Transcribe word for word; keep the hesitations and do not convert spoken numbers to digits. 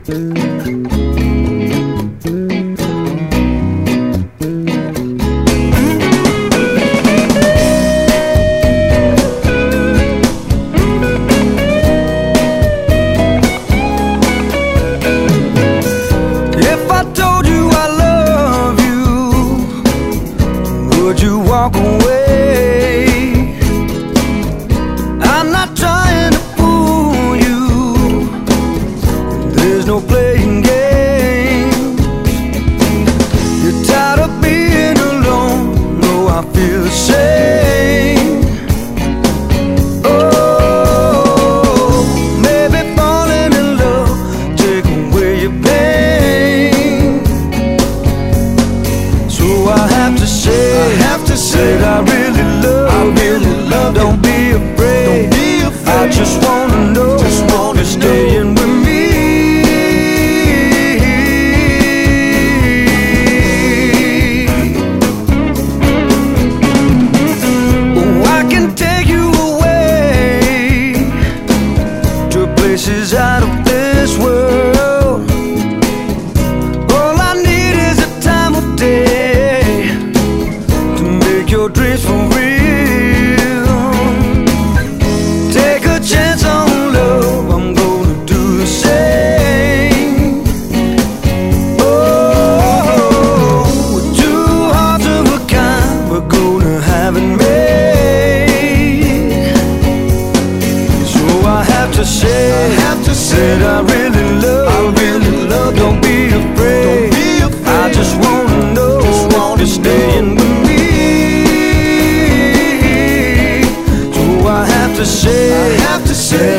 Would you walk away? I'm not trying to fool you. There's no playing games. You're tired of being alone. No, I feel the same. Oh, maybe falling in love take away your pain. So I have to say, I have to say that I really love, I really love. Don't be afraid, don't be afraid. I just wanna know, just wanna you're staying with me. Oh, I can take you away to places out of this world. All I need is a time of day to make your dreams for real. Take a chance on love, I'm gonna do the same. Oh, with two hearts of a kind, we're gonna have it made. So I have to say, I have to say that I really love, I really love. Don't be afraid, don't be afraid. I just wanna know, just wanna you're staying with me. I have to say, I have to say